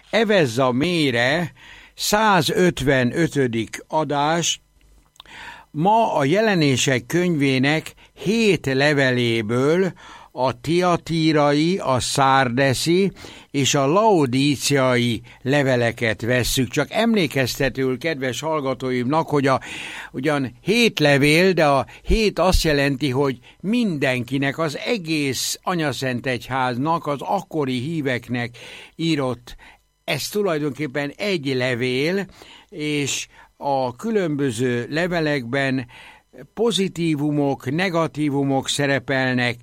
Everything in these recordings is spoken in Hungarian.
Evezza mélyre 155. adás. Ma a Jelenések könyvének 7 leveléből a tiatírai, a szárdeszi és a laodíciai leveleket vesszük. Csak emlékeztetőül, kedves hallgatóimnak, hogy ugyan 7 levél, de a 7 azt jelenti, hogy mindenkinek, az egész Anyaszent Egyháznak, az akkori híveknek írott. Ez tulajdonképpen egy levél, és a különböző levelekben pozitívumok, negatívumok szerepelnek,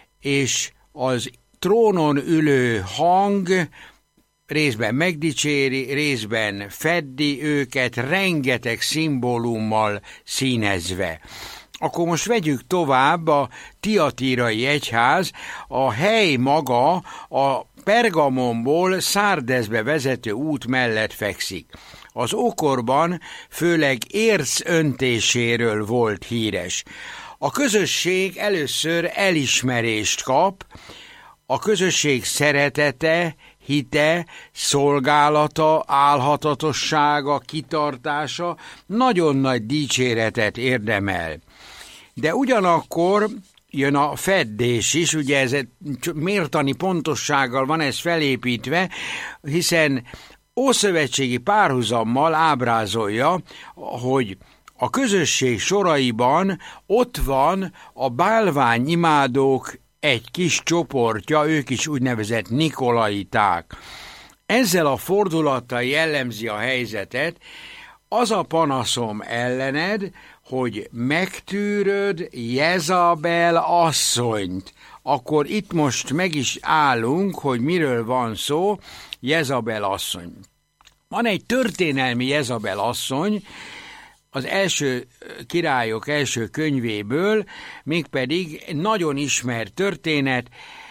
és az trónon ülő hang részben megdicséri, részben feddi őket, rengeteg szimbólummal színezve. Akkor most vegyük tovább, a tiatírai egyház, a hely maga a Pergamonból Szárdeszbe vezető út mellett fekszik. Az ókorban főleg érc öntéséről volt híres. A közösség először elismerést kap, a közösség szeretete, hite, szolgálata, álhatatossága, kitartása nagyon nagy dicséretet érdemel. De ugyanakkor jön a feddés is, ugye ez mértani pontossággal van ez felépítve, hiszen ószövetségi párhuzammal ábrázolja, hogy a közösség soraiban ott van a bálványimádók egy kis csoportja, ők is úgynevezett nikolaiták. Ezzel a fordulattal jellemzi a helyzetet. Az a panaszom ellened, hogy megtűröd Jezabel asszonyt. Akkor itt most meg is állunk, hogy miről van szó. Jezabel asszony. Van egy történelmi Jezabel asszony, az első királyok első könyvéből, mégpedig nagyon ismert történet.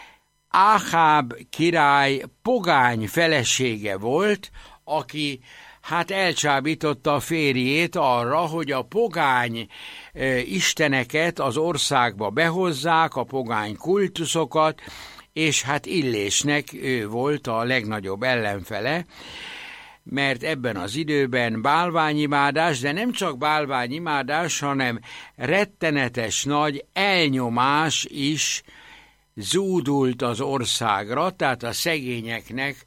Áháb király pogány felesége volt, aki elcsábította a férjét arra, hogy a pogány isteneket az országba behozzák, a pogány kultuszokat, és Illésnek ő volt a legnagyobb ellenfele, mert ebben az időben bálványimádás, de nem csak bálványimádás, hanem rettenetes nagy elnyomás is zúdult az országra, tehát a szegényeknek,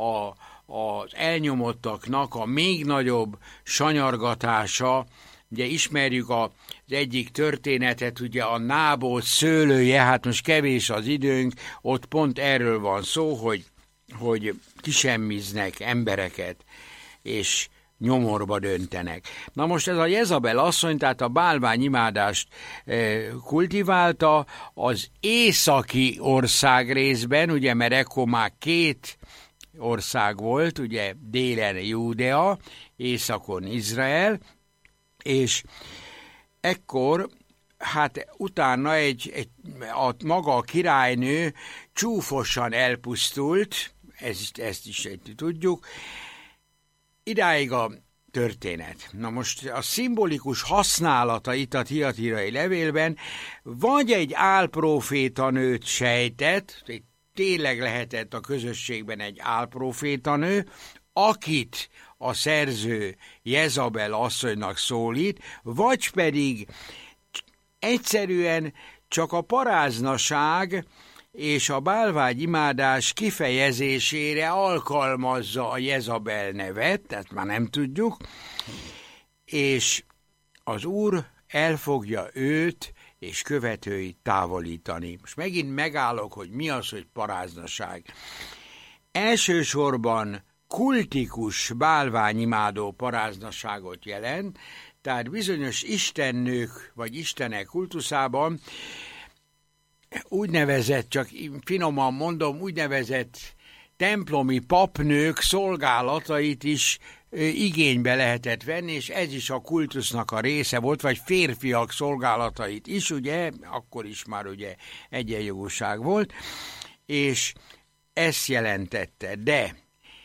az elnyomottaknak a még nagyobb sanyargatása. Ugye ismerjük az egyik történetet, ugye a Nábót szőlője, most kevés az időnk, ott pont erről van szó, hogy kisemmiznek embereket, és nyomorba döntenek. Na most ez a Jezabel asszony, tehát a bálványimádást kultiválta az északi ország részben, ugye, mert ekkor már 2 ország volt, ugye délen Júdea, északon Izrael, és ekkor utána maga a királynő csúfosan elpusztult, ezt is tudjuk. Idáig a történet. Na most a szimbolikus használata itt a tiatírai levélben, vagy egy álprofétanőt sejtett, tényleg lehetett a közösségben egy álprofétanő, akit a szerző Jezabel asszonynak szólít, vagy pedig egyszerűen csak a paráznaság és a bálványimádás kifejezésére alkalmazza a Jezabel nevet, tehát már nem tudjuk, és az Úr el fogja őt és követőit távolítani. Most megint megállok, hogy mi az, hogy paráznaság. Elsősorban kultikus bálványimádó paráznaságot jelent, tehát bizonyos istennők vagy istenek kultuszában úgynevezett, csak finoman mondom, úgynevezett templomi papnők szolgálatait is igénybe lehetett venni, és ez is a kultusznak a része volt, vagy férfiak szolgálatait is, ugye, akkor is már ugye egyenjogúság volt, és ezt jelentette, de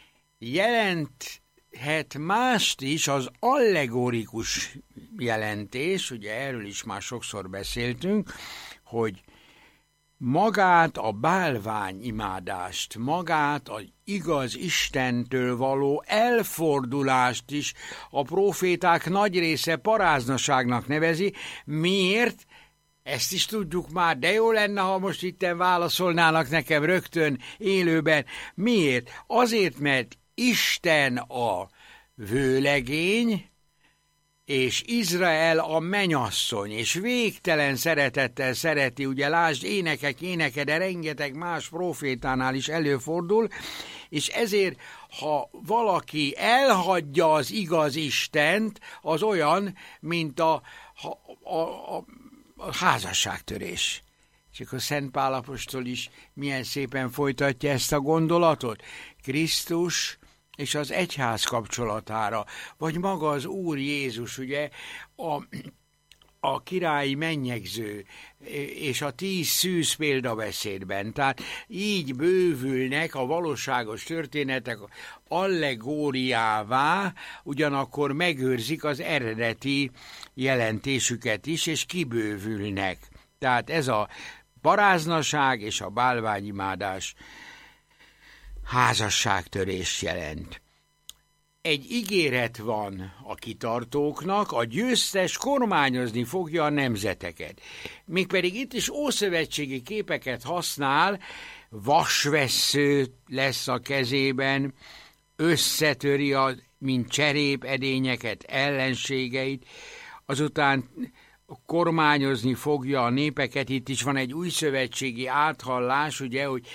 jelenthet mást is az allegorikus jelentés, ugye erről is már sokszor beszéltünk, hogy magát a bálványimádást, magát az igaz Istentől való elfordulást is a próféták nagy része paráznaságnak nevezi. Miért? Ezt is tudjuk már, de jó lenne, ha most itten válaszolnának nekem rögtön élőben. Miért? Azért, mert Isten a vőlegény, és Izrael a mennyasszony, és végtelen szeretettel szereti, ugye lásd, éneke, de rengeteg más profétánál is előfordul, és ezért, ha valaki elhagyja az igaz Istent, az olyan, mint a házasságtörés. És akkor Szent Pál apostol is milyen szépen folytatja ezt a gondolatot. Krisztus és az egyház kapcsolatára, vagy maga az Úr Jézus, ugye, a királyi mennyegző és a 10 szűz példabeszédben. Tehát így bővülnek a valóságos történetek allegóriává, ugyanakkor megőrzik az eredeti jelentésüket is, és kibővülnek. Tehát ez a paráznaság és a bálványimádás házasságtörést jelent. Egy ígéret van a kitartóknak, a győztes kormányozni fogja a nemzeteket. Mégpedig itt is ószövetségi képeket használ, vasvessző lesz a kezében, összetöri mint cserép edényeket, ellenségeit, azután kormányozni fogja a népeket. Itt is van egy újszövetségi áthallás, ugye, hogy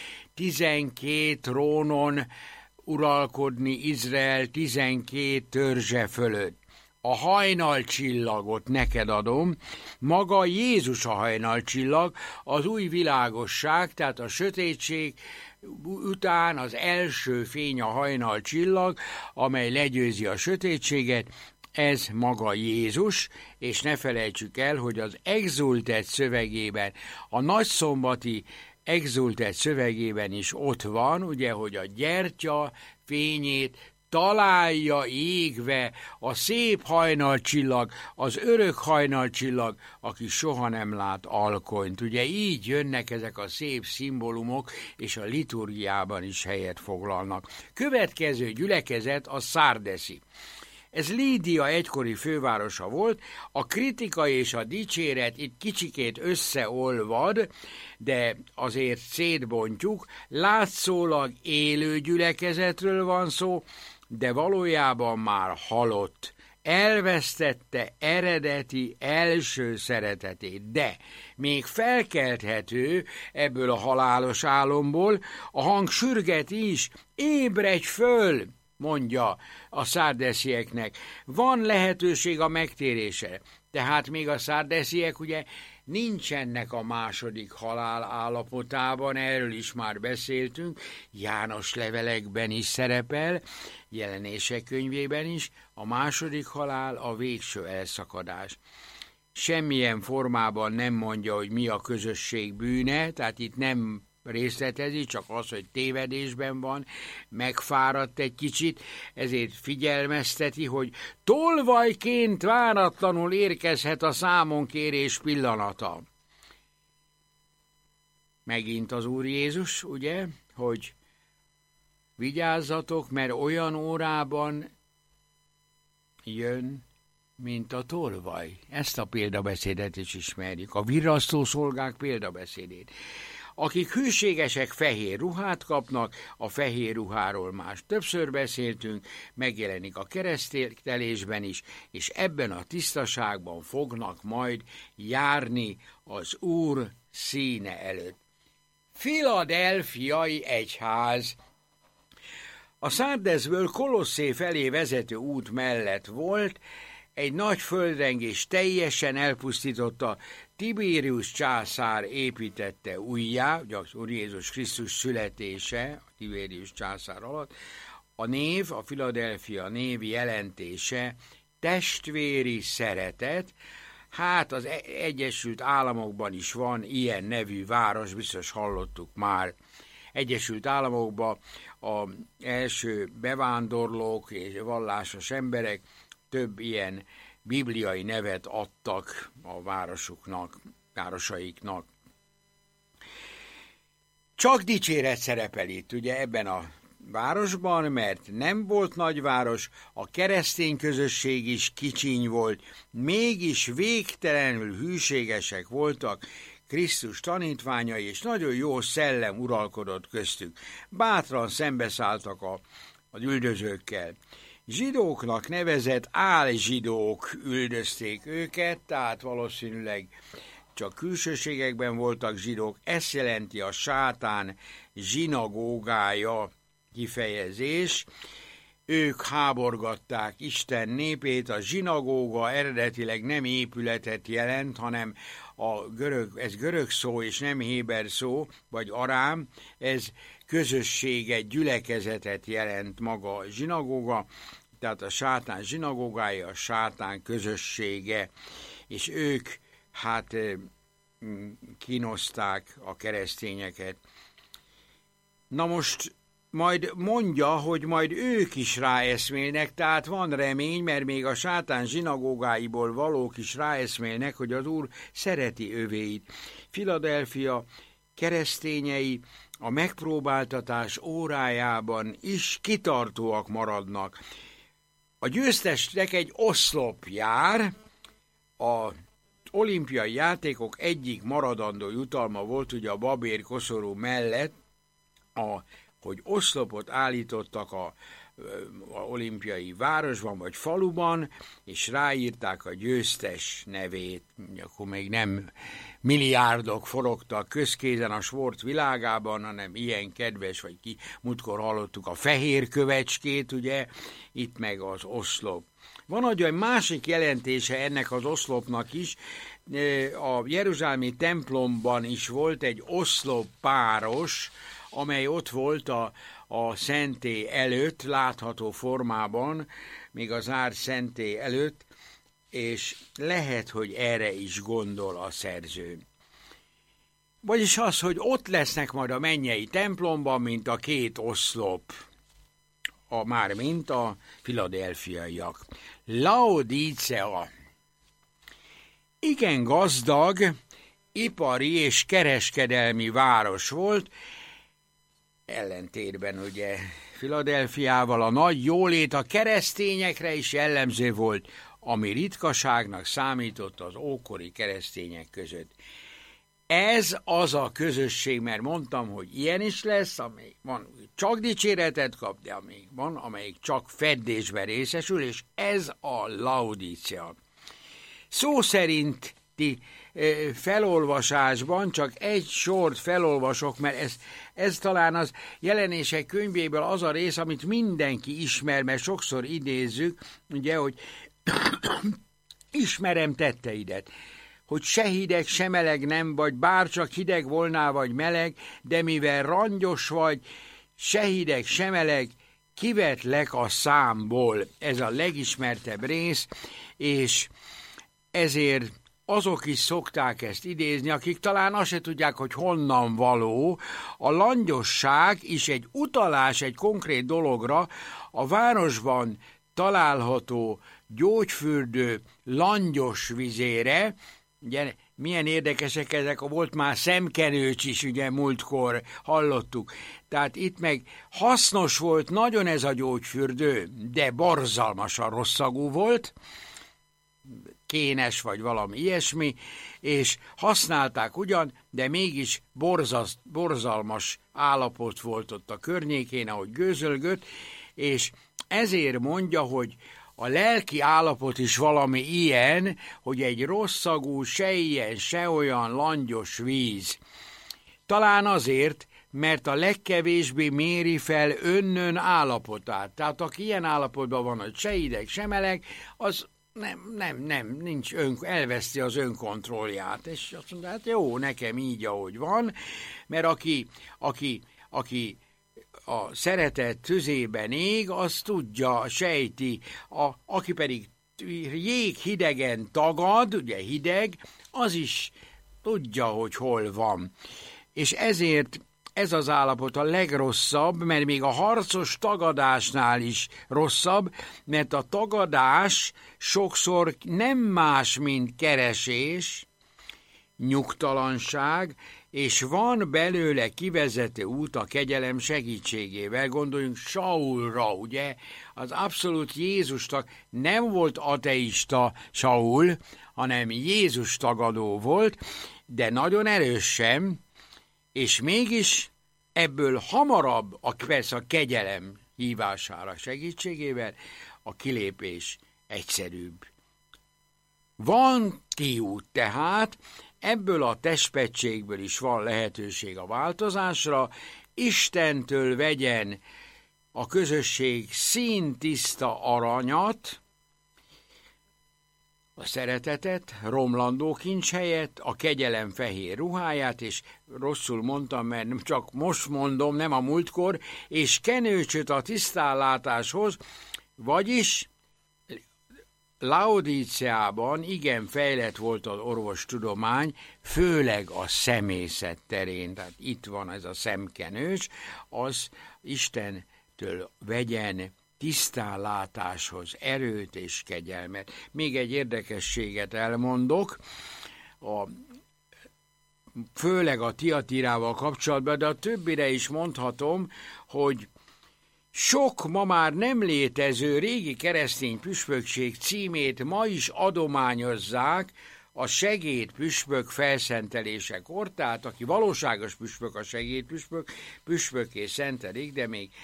12 trónon uralkodni Izrael 12 törzse fölött. A hajnalcsillagot neked adom, maga Jézus a hajnalcsillag, az új világosság, tehát a sötétség után az első fény a hajnalcsillag, amely legyőzi a sötétséget, ez maga Jézus, és ne felejtsük el, hogy az exultet szövegében, a nagyszombati exultet szövegében is ott van, ugye, hogy a gyertya fényét találja égve a szép hajnalcsillag, az örök hajnalcsillag, aki soha nem lát alkonyt. Ugye így jönnek ezek a szép szimbólumok, és a liturgiában is helyet foglalnak. Következő gyülekezet a szárdeszi. Ez Lídia egykori fővárosa volt, a kritika és a dicséret itt kicsikét összeolvad, de azért szétbontjuk, látszólag élő gyülekezetről van szó, de valójában már halott, elvesztette eredeti első szeretetét, de még felkelthető ebből a halálos álomból, a hang sürget is, ébredj föl, mondja a szárdeszieknek. Van lehetőség a megtérésre. Tehát még a szárdesziek ugye nincsenek a második halál állapotában, erről is már beszéltünk, János levelekben is szerepel, Jelenések könyvében is, a második halál a végső elszakadás. Semmilyen formában nem mondja, hogy mi a közösség bűne, tehát itt nem részletezi, csak az, hogy tévedésben van, megfáradt egy kicsit, ezért figyelmezteti, hogy tolvajként váratlanul érkezhet a számonkérés pillanata. Megint az Úr Jézus, ugye, hogy vigyázzatok, mert olyan órában jön, mint a tolvaj. Ezt a példabeszédet is ismerjük, a virrasztó szolgák példabeszédét. Akik hűségesek, fehér ruhát kapnak, a fehér ruháról más többször beszéltünk, megjelenik a keresztelésben is, és ebben a tisztaságban fognak majd járni az Úr színe előtt. Philadelphiai egyház. A Szárdeszből Kolosszé felé vezető út mellett volt, egy nagy földrengés teljesen elpusztította, Tiberius császár építette újjá, ugye az Úr Jézus Krisztus születése, a Tiberius császár alatt. A név, a Philadelphia név jelentése testvéri szeretet. Hát az Egyesült Államokban is van ilyen nevű város, biztos hallottuk már. Egyesült Államokban az első bevándorlók és vallásos emberek több ilyen bibliai nevet adtak a városaiknak. Csak dicséret szerepel itt, ugye ebben a városban, mert nem volt nagyváros, a keresztény közösség is kicsiny volt, mégis végtelenül hűségesek voltak Krisztus tanítványai, és nagyon jó szellem uralkodott köztük. Bátran szembeszálltak az üldözőkkel. Zsidóknak nevezett álzsidók üldözték őket, tehát valószínűleg csak külsőségekben voltak zsidók. Ezt jelenti a sátán zsinagógája kifejezés. Ők háborgatták Isten népét. A zsinagóga eredetileg nem épületet jelent, hanem ez görög szó és nem héber szó, vagy arám, ez közösséget, gyülekezetet jelent maga a zsinagóga, tehát a sátán zsinagógája, a sátán közössége, és ők kínozták a keresztényeket. Na most majd mondja, hogy majd ők is ráeszmélnek, tehát van remény, mert még a sátán zsinagógáiból valók is ráeszmélnek, hogy az Úr szereti övéit. Philadelphia keresztényei a megpróbáltatás órájában is kitartóak maradnak. A győztesnek egy oszlop jár, az olimpiai játékok egyik maradandó jutalma volt, ugye a babér koszorú mellett, hogy oszlopot állítottak a olimpiai városban vagy faluban, és ráírták a győztes nevét. Akkor még nem milliárdok forogtak közkézen a sport világában, hanem ilyen kedves, vagy múltkor hallottuk a fehér kövecskét, ugye, itt meg az oszlop. Van egy másik jelentése ennek az oszlopnak is. A jeruzsálemi templomban is volt egy oszloppáros, amely ott volt a szentély előtt, látható formában, még az zárt szentély előtt, és lehet, hogy erre is gondol a szerző. Vagyis az, hogy ott lesznek majd a mennyei templomban, mint a két oszlop, mármint a philadelphiaiak. Laodicea igen gazdag, ipari és kereskedelmi város volt, ellentétben ugye Philadelphiával a nagy jólét a keresztényekre is jellemző volt, ami ritkaságnak számított az ókori keresztények között. Ez az a közösség, mert mondtam, hogy ilyen is lesz, amelyik van, csak dicséretet kap, de amelyik van, amelyik csak feddésben részesül, és ez a Laodicea. Szó szerinti felolvasásban csak egy sort felolvasok, mert ez talán az Jelenések könyvéből az a rész, amit mindenki ismer, mert sokszor idézzük, ugye, hogy ismerem tetteidet, hogy se hideg, se meleg nem vagy, bárcsak hideg volnál vagy meleg, de mivel rangyos vagy, se hideg, se meleg, kivetlek a számból. Ez a legismertebb rész, és ezért azok is szokták ezt idézni, akik talán azt se tudják, hogy honnan való. A langyosság is egy utalás egy konkrét dologra, a városban található gyógyfürdő langyos vizére. Ugye, milyen érdekesek ezek, volt már szemkenőcs is, ugye múltkor hallottuk. Tehát itt meg hasznos volt nagyon ez a gyógyfürdő, de borzalmasan rosszagú volt, kénes vagy valami ilyesmi, és használták ugyan, de mégis borzalmas állapot volt ott a környékén, ahogy gőzölgött, és ezért mondja, hogy a lelki állapot is valami ilyen, hogy egy rosszagú, se ilyen, se olyan langyos víz. Talán azért, mert a legkevésbé méri fel önnön állapotát. Tehát aki ilyen állapotban van, hogy se hideg, se meleg, az nincs elveszti az önkontrollját, és azt mondja, hát jó, nekem így, ahogy van, mert aki a szeretet tüzében ég, az tudja, sejti, aki pedig jéghidegen tagad, ugye hideg, az is tudja, hogy hol van. És ezért ez az állapot a legrosszabb, mert még a harcos tagadásnál is rosszabb, mert a tagadás sokszor nem más, mint keresés, nyugtalanság, és van belőle kivezető út a kegyelem segítségével. Gondoljunk Saulra, ugye? Az abszolút Jézusnak nem volt ateista Saul, hanem Jézus tagadó volt, de nagyon erős sem, és mégis ebből hamarabb a kegyelem hívására segítségével a kilépés egyszerűbb. Van kiút tehát, ebből a testpettségből is van lehetőség a változásra, Istentől vegyen a közösség színtiszta aranyat, a szeretetet, romlandó kincs helyett, a kegyelem fehér ruháját, és rosszul mondtam, mert csak most mondom, nem a múltkor, és kenőcsöt a tisztállátáshoz, vagyis Laodíceában igen fejlett volt az orvostudomány, főleg a szemészet terén, tehát itt van ez a szemkenős, az Istentől vegyen tisztállátáshoz erőt és kegyelmet. Még egy érdekességet elmondok, főleg a Tiatirával kapcsolatban, de a többire is mondhatom, hogy sok ma már nem létező régi keresztény püspökség címét ma is adományozzák a segédpüspök felszentelésekor, tehát aki valóságos püspök, a segédpüspök, püspökké szentelik, de még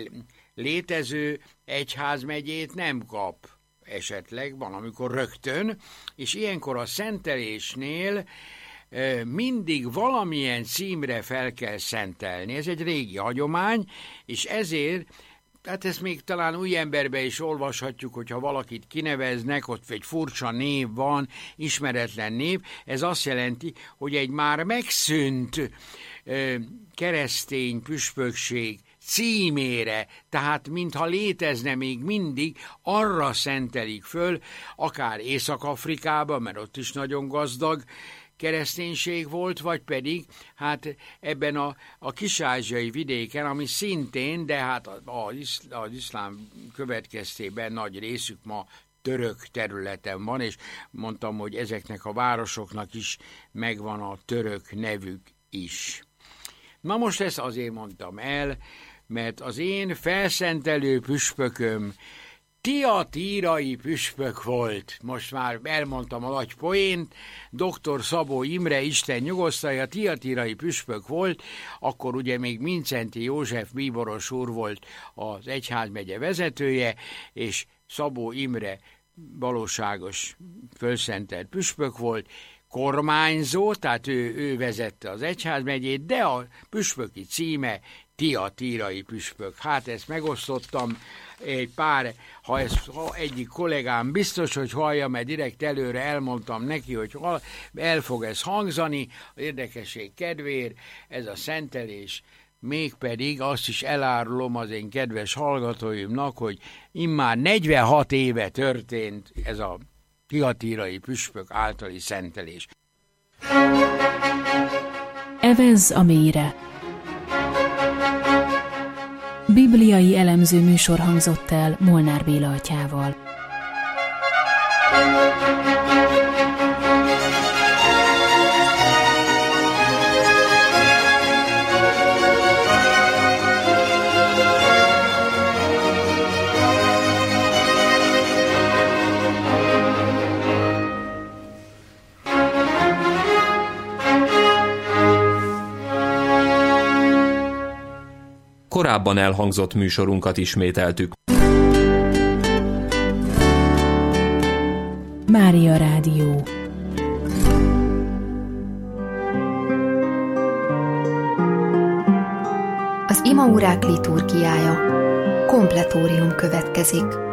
létező egyházmegyét nem kap esetleg, van amikor rögtön, és ilyenkor a szentelésnél mindig valamilyen címre fel kell szentelni. Ez egy régi hagyomány, és ezért, hát ezt még talán új emberbe is olvashatjuk, hogyha valakit kineveznek, ott egy furcsa név van, ismeretlen név, ez azt jelenti, hogy egy már megszűnt keresztény püspökség címére, tehát mintha létezne még mindig, arra szentelik föl, akár Észak-Afrikában, mert ott is nagyon gazdag kereszténység volt, vagy pedig hát ebben a kis-ázsiai vidéken, ami szintén, de hát az iszlám következtében nagy részük ma török területen van, és mondtam, hogy ezeknek a városoknak is megvan a török nevük is. Na most ezt azért mondtam el, mert az én felszentelő püspököm tiatírai püspök volt. Most már elmondtam a nagy poént, dr. Szabó Imre, Isten nyugosztalja, tiatírai püspök volt, akkor ugye még Mincenti József bíboros úr volt az egyházmegye vezetője, és Szabó Imre valóságos fölszentelt püspök volt, kormányzó, tehát ő vezette az egyházmegyét, de a püspöki címe tiatírai püspök. Hát ezt megosztottam egy pár, ha egyik kollégám biztos, hogy hallja, mert direkt előre elmondtam neki, hogy el fog ez hangzani, az érdekesség kedvéért, ez a szentelés, mégpedig azt is elárulom az én kedves hallgatóimnak, hogy immár 46 éve történt ez a tiatírai püspök általi szentelés. Evezz a mélyre. Bibliai elemző műsor hangzott el Molnár Béla atyával. Korábban elhangzott műsorunkat ismételtük. Mária Rádió. Az imaórák liturgiája. Kompletórium következik.